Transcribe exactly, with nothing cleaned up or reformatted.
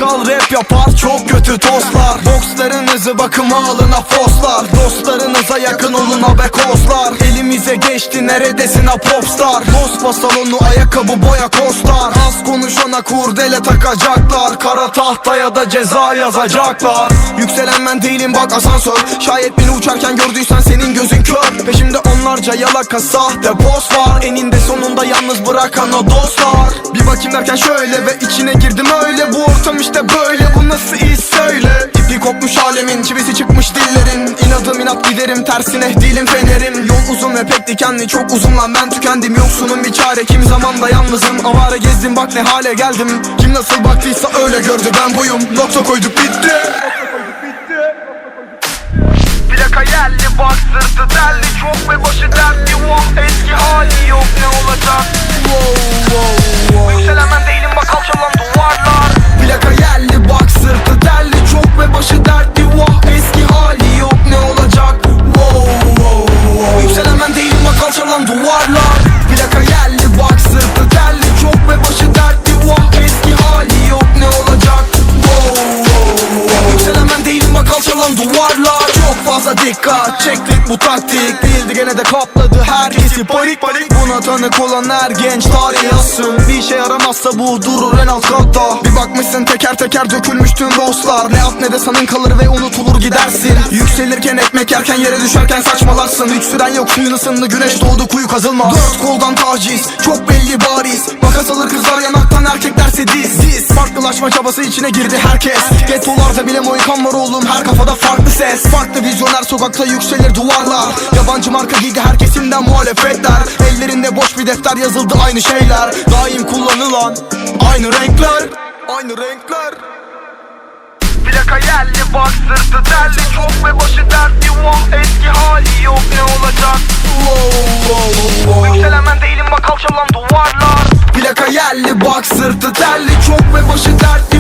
Bakkal rap yapar, çok kötü tostlar. Bokslarınızı bakıma alın afoslar. Dostlarınıza yakın olun abekoslar. Elimize geçti neredesin ha popstar. Bospa salonu ayakkabı boya kostar. Az konuşana kurdele takacaklar. Kara tahtaya da ceza yazacaklar. Yükselen ben değilim bak asansör. Şayet beni uçarken gördüysen senin gözün kör. Peşimde onlarca yalaka sahte post var. Eninde sonunda yalnız bırakan o dostlar. Bir bakayım derken şöyle ve içine girdim öyle. Bu ortam işte böyle, bu nasıl iş söyle. İpi kopmuş alemin, çivisi çıkmış dillerin. İnadım inat giderim, tersine değilim fenerim. Yol uzun ve pek dikenli, çok uzun lan ben tükendim. Yoksunum bir çare, kim zaman da yalnızım. Avare gezdim bak ne hale geldim. Kim nasıl baktıysa öyle gördü, ben buyum. Nokta koyduk bitti. Plaka yerli bak sırtı telli, çok ve başı dertli. Vah eski hali yok, ne olacak? Wow, wow, wow. Yükselen ben değilim bak alçalan duvarlar. Plaka yerli bak sırtı telli, çok ve başı dertli. Vah eski hali yok, ne olacak? Wow, wow, wow. Yükselen ben değilim bak alçalan duvarlar. Plaka yerli bak sırtı telli, çok ve başı dertli. Vah eski hali yok, ne olacak? Wow, wow, wow. Yükselen ben değilim bak alçalan duvarlar. Çok fazla dikkat çektik, bu taktik değildi, gene de kapladı herkesi panik panik. Buna tanık olan her genç tarih yazsın. Bir işe yaramazsa bu durur en alt katta. Bir bakmışsın teker teker dökülmüş tüm dostlar. Ne at ne de sanın kalır ve unutulur gidersin. Yükselirken ekmek yerken yere düşerken saçmalarsın. Hiç süren yok, suyun ısındı, güneş doğdu, kuyu kazılmaz. Dört koldan taciz, çok belli bariz. Makas alır kızlar yanaktan, erkeklerse diz diz. Farklılaşma çabası içine girdi herkes. Gettolarda bile moykan var oğlum, her kafada farklı ses. Farklı vizyoner sokakta yükselir duvarlar. Yabancı marka giydi her kesimden muhalefetler. Ellerinde boş bir defter, yazıldı aynı şeyler. Daim kullanılan aynı renkler. Aynı renkler. Plaka yerli bak sırtı telli, çok ve başı dertli. Vah eski hali yok, ne olacak? Wow, wow, wow. Yükselen ben değilim bak alçalan duvarlar. Plaka yerli bak sırtı telli, çok ve başı dertli.